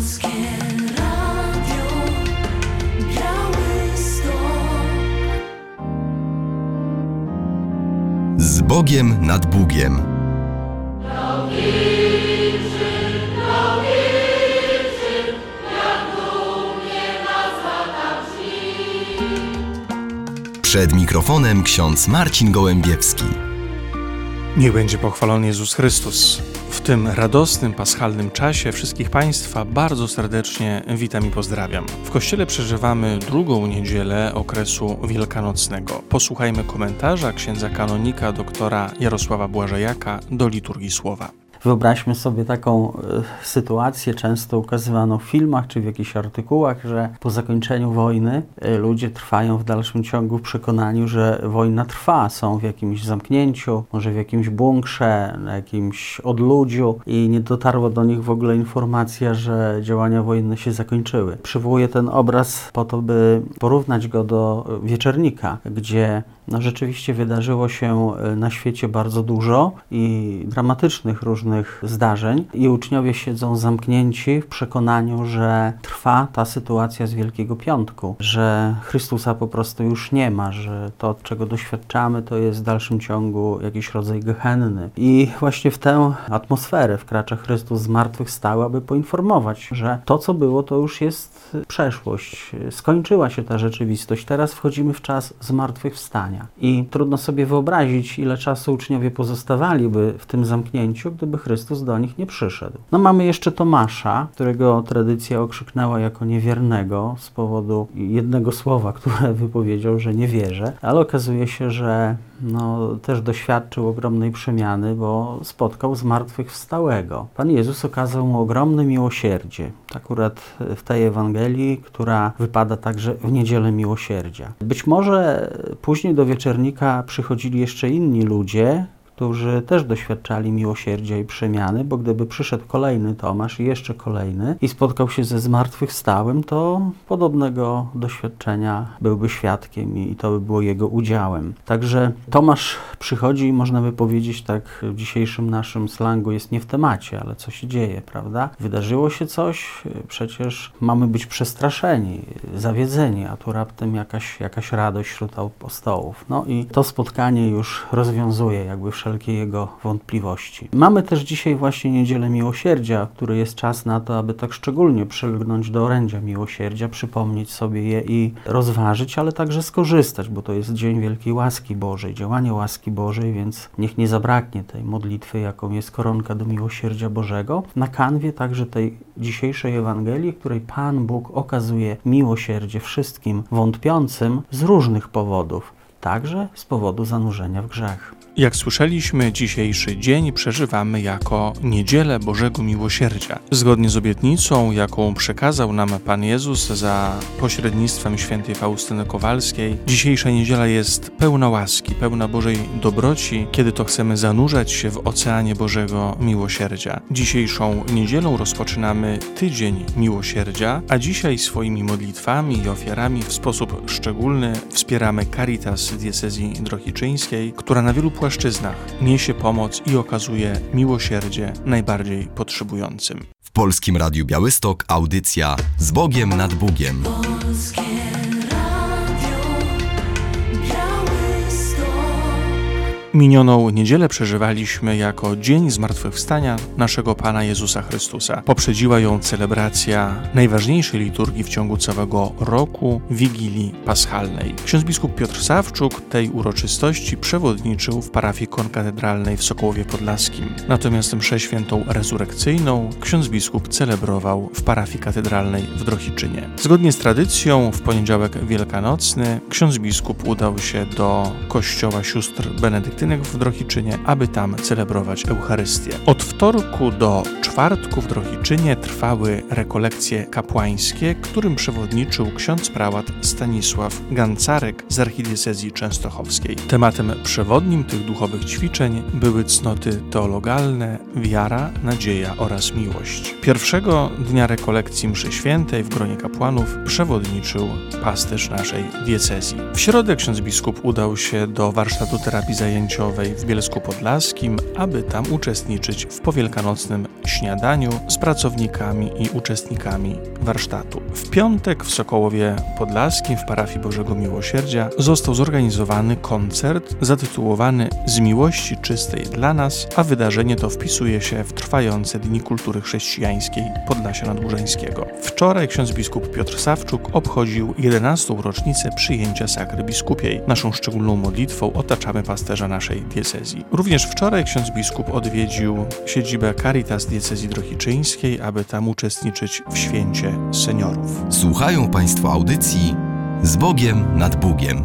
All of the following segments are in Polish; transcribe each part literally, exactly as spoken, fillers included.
Polskie Radio Białystok. Z Bogiem nad Bugiem. Przed mikrofonem ksiądz Marcin Gołębiewski. Niech będzie pochwalony Jezus Chrystus. W tym radosnym, paschalnym czasie wszystkich Państwa bardzo serdecznie witam i pozdrawiam. W Kościele przeżywamy drugą niedzielę okresu wielkanocnego. Posłuchajmy komentarza księdza kanonika doktora Jarosława Błażejaka do liturgii słowa. Wyobraźmy sobie taką y, sytuację, często ukazywaną w filmach czy w jakichś artykułach, że po zakończeniu wojny y, ludzie trwają w dalszym ciągu w przekonaniu, że wojna trwa. Są w jakimś zamknięciu, może w jakimś bunkrze, na jakimś odludziu i nie dotarła do nich w ogóle informacja, że działania wojenne się zakończyły. Przywołuję ten obraz po to, by porównać go do Wieczernika, gdzie no, rzeczywiście wydarzyło się na świecie bardzo dużo i dramatycznych różnych zdarzeń i uczniowie siedzą zamknięci w przekonaniu, że trwa ta sytuacja z Wielkiego Piątku, że Chrystusa po prostu już nie ma, że to, czego doświadczamy, to jest w dalszym ciągu jakiś rodzaj gehenny. I właśnie w tę atmosferę wkracza Chrystus zmartwychwstały, aby poinformować, że to, co było, to już jest przeszłość. Skończyła się ta rzeczywistość. Teraz wchodzimy w czas zmartwychwstania. I trudno sobie wyobrazić, ile czasu uczniowie pozostawaliby w tym zamknięciu, gdyby Chrystus do nich nie przyszedł. No mamy jeszcze Tomasza, którego tradycja okrzyknęła jako niewiernego z powodu jednego słowa, które wypowiedział, że nie wierzę, ale okazuje się, że no, też doświadczył ogromnej przemiany, bo spotkał zmartwychwstałego. Pan Jezus okazał mu ogromne miłosierdzie. Akurat w tej Ewangelii, która wypada także w Niedzielę Miłosierdzia. Być może później do Wieczernika przychodzili jeszcze inni ludzie, którzy też doświadczali miłosierdzia i przemiany, bo gdyby przyszedł kolejny Tomasz i jeszcze kolejny i spotkał się ze zmartwychwstałym, to podobnego doświadczenia byłby świadkiem i to by było jego udziałem. Także Tomasz przychodzi i można by powiedzieć tak w dzisiejszym naszym slangu jest nie w temacie, ale co się dzieje, prawda? Wydarzyło się coś, przecież mamy być przestraszeni, zawiedzeni, a tu raptem jakaś, jakaś radość wśród apostołów. No i to spotkanie już rozwiązuje jakby wszelkie jego wątpliwości. Mamy też dzisiaj właśnie Niedzielę Miłosierdzia, który jest czas na to, aby tak szczególnie przylgnąć do orędzia miłosierdzia, przypomnieć sobie je i rozważyć, ale także skorzystać, bo to jest Dzień Wielkiej Łaski Bożej, działanie łaski Bożej, więc niech nie zabraknie tej modlitwy, jaką jest koronka do miłosierdzia Bożego, na kanwie także tej dzisiejszej Ewangelii, w której Pan Bóg okazuje miłosierdzie wszystkim wątpiącym z różnych powodów, także z powodu zanurzenia w grzech. Jak słyszeliśmy, dzisiejszy dzień przeżywamy jako Niedzielę Bożego Miłosierdzia. Zgodnie z obietnicą, jaką przekazał nam Pan Jezus za pośrednictwem świętej Faustyny Kowalskiej, dzisiejsza niedziela jest pełna łaski, pełna Bożej dobroci, kiedy to chcemy zanurzać się w oceanie Bożego Miłosierdzia. Dzisiejszą niedzielą rozpoczynamy Tydzień Miłosierdzia, a dzisiaj swoimi modlitwami i ofiarami w sposób szczególny wspieramy Caritas Diecezji Drohiczyńskiej, która na wielu płaszczyznach niesie pomoc i okazuje miłosierdzie najbardziej potrzebującym. W Polskim Radiu Białystok audycja Z Bogiem nad Bugiem. Polskie Radio Białystok. Minioną niedzielę przeżywaliśmy jako Dzień Zmartwychwstania naszego Pana Jezusa Chrystusa. Poprzedziła ją celebracja najważniejszej liturgii w ciągu całego roku, Wigilii Paschalnej. Ksiądz biskup Piotr Sawczuk tej uroczystości przewodniczył w parafii konkatedralnej w Sokołowie Podlaskim. Natomiast mszę świętą rezurekcyjną ksiądz biskup celebrował w parafii katedralnej w Drohiczynie. Zgodnie z tradycją w poniedziałek wielkanocny ksiądz biskup udał się do kościoła sióstr benedyktynek w Drohiczynie, aby tam celebrować Eucharystię. Od wtorku do czwartku w Drohiczynie trwały rekolekcje kapłańskie, którym przewodniczył ksiądz prałat Stanisław Gancarek z archidiecezji częstochowskiej. Tematem przewodnim tych duchowych ćwiczeń były cnoty teologalne, wiara, nadzieja oraz miłość. Pierwszego dnia rekolekcji mszy świętej w gronie kapłanów przewodniczył pasterz naszej diecezji. W środę ksiądz biskup udał się do warsztatu terapii zajęciowej Dziesięciowej w Bielsku Podlaskim, aby tam uczestniczyć w powielkanocnym śniadaniu z pracownikami i uczestnikami warsztatu. W piątek w Sokołowie Podlaskim w parafii Bożego Miłosierdzia został zorganizowany koncert zatytułowany Z miłości czystej dla nas, a wydarzenie to wpisuje się w trwające Dni Kultury Chrześcijańskiej Podlasia Nadłużeńskiego. Wczoraj ksiądz biskup Piotr Sawczuk obchodził jedenastą rocznicę przyjęcia sakry biskupiej. Naszą szczególną modlitwą otaczamy pasterza naszej diecezji. Również wczoraj ksiądz biskup odwiedził siedzibę Caritas diecezji drohiczyńskiej, aby tam uczestniczyć w święcie seniorów. Słuchają Państwo audycji Z Bogiem nad Bugiem.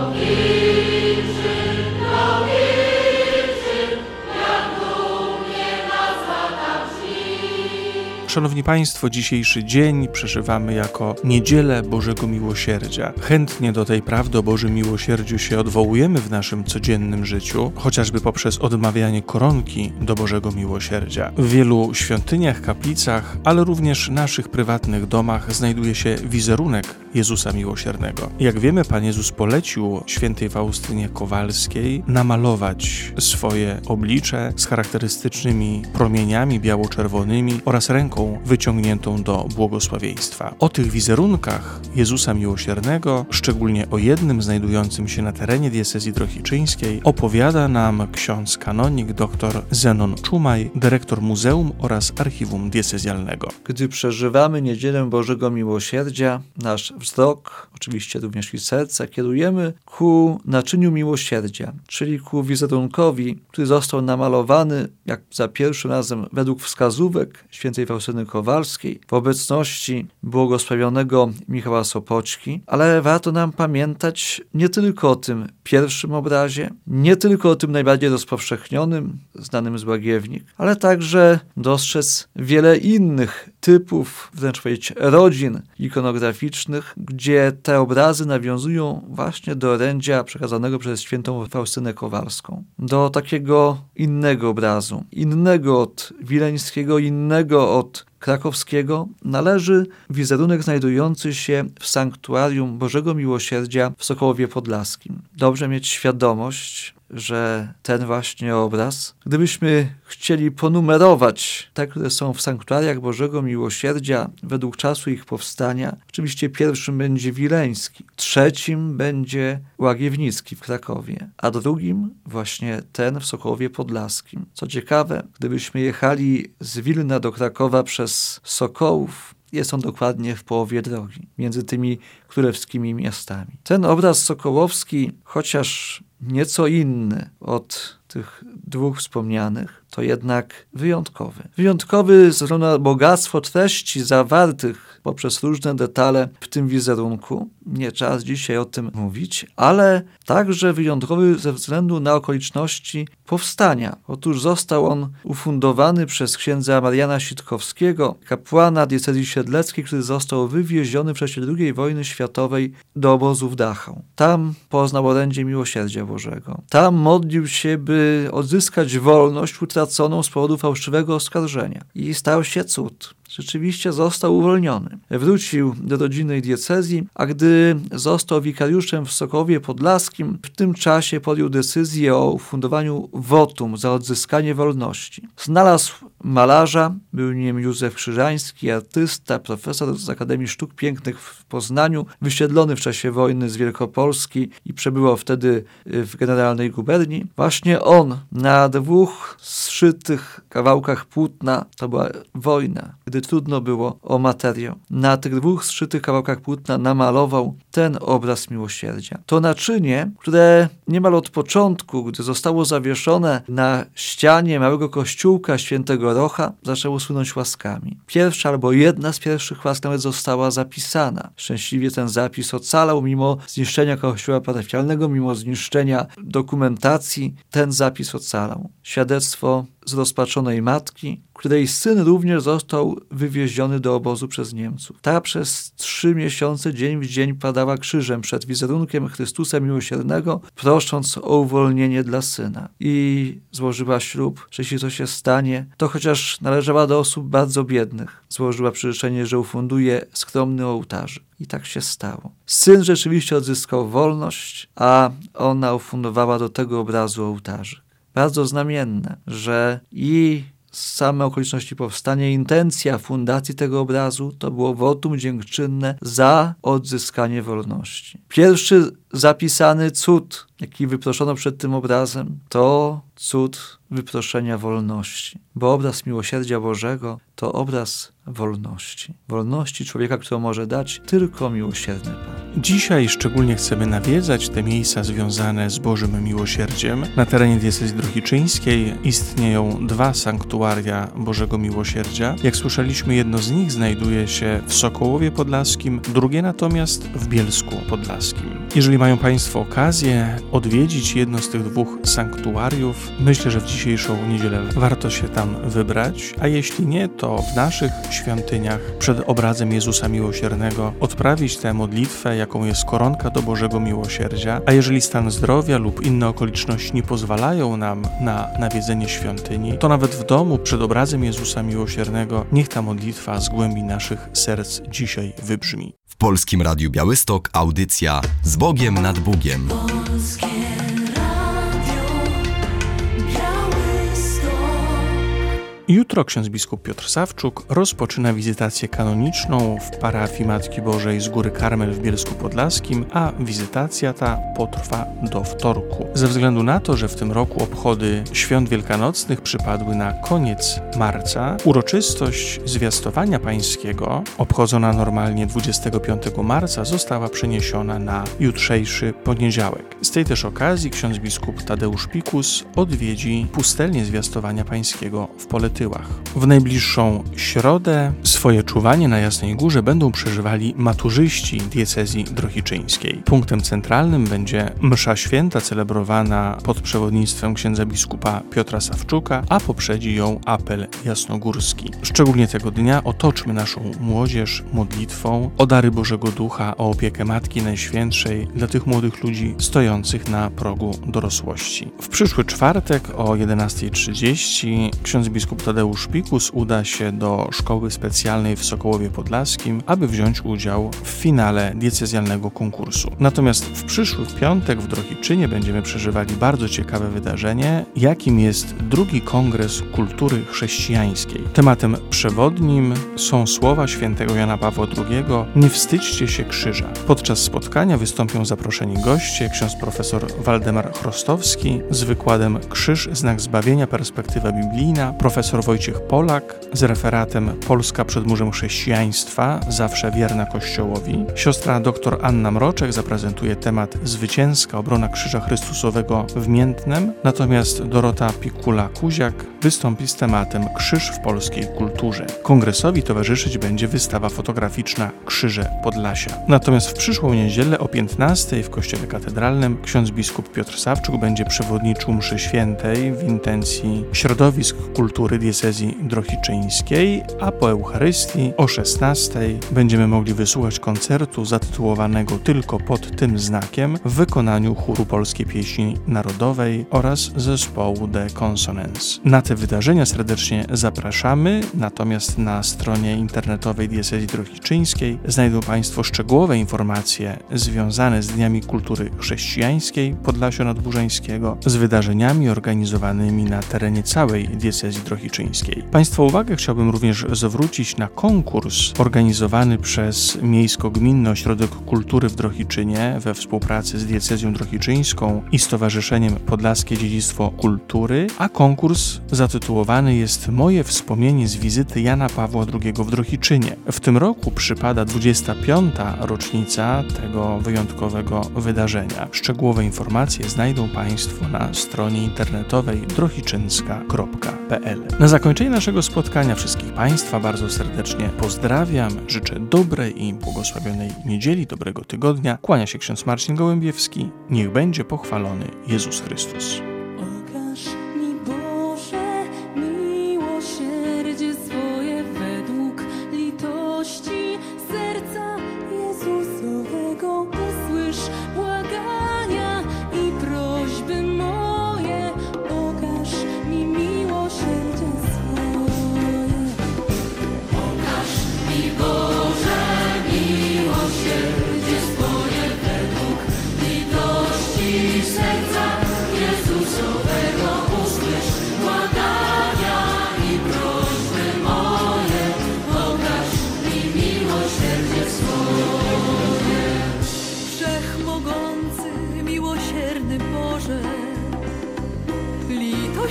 Szanowni Państwo, dzisiejszy dzień przeżywamy jako Niedzielę Bożego Miłosierdzia. Chętnie do tej prawdy o Bożym Miłosierdziu się odwołujemy w naszym codziennym życiu, chociażby poprzez odmawianie koronki do Bożego Miłosierdzia. W wielu świątyniach, kaplicach, ale również naszych prywatnych domach znajduje się wizerunek Jezusa Miłosiernego. Jak wiemy, Pan Jezus polecił świętej Faustynie Kowalskiej namalować swoje oblicze z charakterystycznymi promieniami biało-czerwonymi oraz ręką wyciągniętą do błogosławieństwa. O tych wizerunkach Jezusa Miłosiernego, szczególnie o jednym znajdującym się na terenie diecezji drohiczyńskiej, opowiada nam ksiądz kanonik dr Zenon Czumaj, dyrektor Muzeum oraz Archiwum Diecezjalnego. Gdy przeżywamy Niedzielę Bożego Miłosierdzia, nasz wzrok, oczywiście również i serce, kierujemy ku naczyniu miłosierdzia, czyli ku wizerunkowi, który został namalowany, jak za pierwszym razem według wskazówek świętej Faustyny Kowalskiej, w obecności błogosławionego Michała Sopoćki, ale warto nam pamiętać nie tylko o tym pierwszym obrazie, nie tylko o tym najbardziej rozpowszechnionym, znanym z Łagiewnik, ale także dostrzec wiele innych typów, wręcz powiedzieć rodzin ikonograficznych, gdzie te obrazy nawiązują właśnie do orędzia przekazanego przez świętą Faustynę Kowalską. Do takiego innego obrazu, innego od wileńskiego, innego od krakowskiego, należy wizerunek znajdujący się w sanktuarium Bożego Miłosierdzia w Sokołowie Podlaskim. Dobrze mieć świadomość, że ten właśnie obraz, gdybyśmy chcieli ponumerować te, które są w sanktuariach Bożego Miłosierdzia według czasu ich powstania, oczywiście pierwszym będzie wileński, trzecim będzie łagiewnicki w Krakowie, a drugim właśnie ten w Sokołowie Podlaskim. Co ciekawe, gdybyśmy jechali z Wilna do Krakowa przez Sokołów, jest on dokładnie w połowie drogi, między tymi królewskimi miastami. Ten obraz sokołowski, chociaż nieco inny od tych dwóch wspomnianych, to jednak wyjątkowy. Wyjątkowy ze względu na bogactwo treści zawartych poprzez różne detale w tym wizerunku. Nie czas dzisiaj o tym mówić, ale także wyjątkowy ze względu na okoliczności powstania. Otóż został on ufundowany przez księdza Mariana Sitkowskiego, kapłana diecezji siedleckiej, który został wywieziony w czasie drugiej wojny światowej do obozu w Dachau. Tam poznał orędzie miłosierdzia Bożego. Tam modlił się, by odzyskać wolność utraconą z powodu fałszywego oskarżenia. I stał się cud. Rzeczywiście został uwolniony. Wrócił do rodzinnej diecezji, a gdy został wikariuszem w Sokołowie Podlaskim, w tym czasie podjął decyzję o ufundowaniu wotum za odzyskanie wolności. Znalazł malarza, był nim Józef Krzyżański, artysta, profesor z Akademii Sztuk Pięknych w Poznaniu, wysiedlony w czasie wojny z Wielkopolski i przebywał wtedy w Generalnej Guberni. Właśnie on na dwóch zszytych kawałkach płótna, to była wojna, gdy trudno było o materiał, na tych dwóch zszytych kawałkach płótna namalował ten obraz miłosierdzia. To naczynie, które niemal od początku, gdy zostało zawieszone na ścianie małego kościółka świętego Rocha, zaczęło słynąć łaskami. Pierwsza albo jedna z pierwszych łask nawet została zapisana. Szczęśliwie ten zapis ocalał mimo zniszczenia kościoła parafialnego, mimo zniszczenia dokumentacji, ten zapis ocalał. Świadectwo zrozpaczonej matki, której syn również został wywieziony do obozu przez Niemców. Ta przez trzy miesiące dzień w dzień padała krzyżem przed wizerunkiem Chrystusa Miłosiernego, prosząc o uwolnienie dla syna. I złożyła ślub, że jeśli to się stanie, to chociaż należała do osób bardzo biednych, złożyła przyrzeczenie, że ufunduje skromny ołtarzyk. I tak się stało. Syn rzeczywiście odzyskał wolność, a ona ufundowała do tego obrazu ołtarzyk. Bardzo znamienne, że i same okoliczności powstania, intencja fundacji tego obrazu to było wotum dziękczynne za odzyskanie wolności. Pierwszy zapisany cud, jaki wyproszono przed tym obrazem, to cud wyproszenia wolności. Bo obraz miłosierdzia Bożego to obraz wolności. Wolności człowieka, którą może dać tylko miłosierny Pan. Dzisiaj szczególnie chcemy nawiedzać te miejsca związane z Bożym Miłosierdziem. Na terenie diecezji drohiczyńskiej istnieją dwa sanktuaria Bożego Miłosierdzia. Jak słyszeliśmy, jedno z nich znajduje się w Sokołowie Podlaskim, drugie natomiast w Bielsku Podlaskim. Jeżeli mają Państwo okazję odwiedzić jedno z tych dwóch sanktuariów, myślę, że w dzisiejszą niedzielę warto się tam wybrać, a jeśli nie, to w naszych świątyniach przed obrazem Jezusa Miłosiernego odprawić tę modlitwę, jaką jest koronka do Bożego Miłosierdzia, a jeżeli stan zdrowia lub inne okoliczności nie pozwalają nam na nawiedzenie świątyni, to nawet w domu przed obrazem Jezusa Miłosiernego niech ta modlitwa z głębi naszych serc dzisiaj wybrzmi. W Polskim Radiu Białystok audycja Z Bogiem nad Bugiem. Polskie Radio Białystok. Jutro ksiądz biskup Piotr Sawczuk rozpoczyna wizytację kanoniczną w parafii Matki Bożej z Góry Karmel w Bielsku Podlaskim, a wizytacja ta potrwa do wtorku. Ze względu na to, że w tym roku obchody świąt wielkanocnych przypadły na koniec marca, uroczystość zwiastowania pańskiego, obchodzona normalnie dwudziestego piątego marca, została przeniesiona na jutrzejszy poniedziałek. Z tej też okazji ksiądz biskup Tadeusz Pikus odwiedzi pustelnię zwiastowania pańskiego w Poletyłach. W najbliższą środę swoje czuwanie na Jasnej Górze będą przeżywali maturzyści diecezji drohiczyńskiej. Punktem centralnym będzie msza święta celebrowana pod przewodnictwem księdza biskupa Piotra Sawczuka, a poprzedzi ją apel jasnogórski. Szczególnie tego dnia otoczmy naszą młodzież modlitwą o dary Bożego Ducha, o opiekę Matki Najświętszej dla tych młodych ludzi stojących na progu dorosłości. W przyszły czwartek o jedenasta trzydzieści ksiądz biskup Tadeusz Pikus uda się do szkoły specjalnej w Sokołowie Podlaskim, aby wziąć udział w finale diecezjalnego konkursu. Natomiast w przyszły piątek w Drohiczynie będziemy przeżywali bardzo ciekawe wydarzenie, jakim jest drugi Kongres Kultury Chrześcijańskiej. Tematem przewodnim są słowa świętego Jana Pawła drugiego: nie wstydźcie się krzyża. Podczas spotkania wystąpią zaproszeni goście, ksiądz profesor Waldemar Chrostowski z wykładem Krzyż, znak zbawienia, perspektywa biblijna, profesor Wojciech Polak z referatem Polska przed murzem chrześcijaństwa, zawsze wierna Kościołowi. Siostra dr Anna Mroczek zaprezentuje temat zwycięska obrona Krzyża Chrystusowego w Miętnem, natomiast Dorota Pikula-Kuziak wystąpi z tematem Krzyż w polskiej kulturze. Kongresowi towarzyszyć będzie wystawa fotograficzna Krzyże Podlasia. Natomiast w przyszłą niedzielę o piętnastej w Kościele Katedralnym ksiądz biskup Piotr Sawczuk będzie przewodniczył mszy świętej w intencji środowisk kultury diecezji drohiczyńskiej, a po Eucharystii o szesnastej będziemy mogli wysłuchać koncertu zatytułowanego tylko pod tym znakiem w wykonaniu chóru Polskiej Pieśni Narodowej oraz zespołu The Consonance. Na te wydarzenia serdecznie zapraszamy, natomiast na stronie internetowej diecezji drohiczyńskiej znajdą Państwo szczegółowe informacje związane z Dniami Kultury Chrześcijańskiej Podlasia Nadburzańskiego, z wydarzeniami organizowanymi na terenie całej diecezji drohiczyńskiej. Państwa uwagę chciałbym również zwrócić na konkurs organizowany przez Miejsko-Gminny Ośrodek Kultury w Drohiczynie we współpracy z diecezją drohiczyńską i Stowarzyszeniem Podlaskie Dziedzictwo Kultury, a konkurs zatytułowany jest Moje wspomnienie z wizyty Jana Pawła drugiego w Drohiczynie. W tym roku przypada dwudziesta piąta rocznica tego wyjątkowego wydarzenia. Szczegółowe informacje znajdą Państwo na stronie internetowej drohiczynska kropka p l. Na zakończenie naszego spotkania wszystkich Państwa bardzo serdecznie pozdrawiam, życzę dobrej i błogosławionej niedzieli, dobrego tygodnia. Kłania się ksiądz Marcin Gołębiewski. Niech będzie pochwalony Jezus Chrystus. Okaż mi, Boże,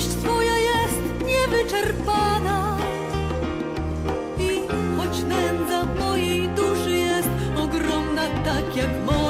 miłość Twoja jest niewyczerpana i choć nędza mojej duszy jest ogromna, tak jak moja.